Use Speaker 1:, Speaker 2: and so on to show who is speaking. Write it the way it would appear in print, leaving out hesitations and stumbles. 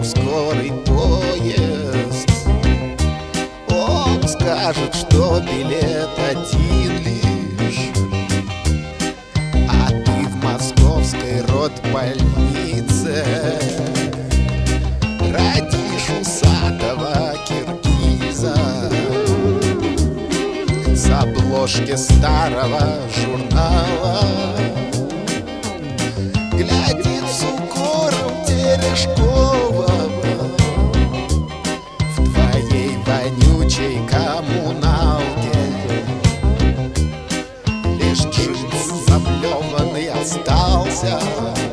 Speaker 1: скорый поезд. Он скажет, что билет один лишь, а ты в московской родбольнице родишь усатого киргиза с обложки старого журнала. Глядит с укором Терешкова в твоей вонючей коммуналке. Лишь джинс заплеванный остался,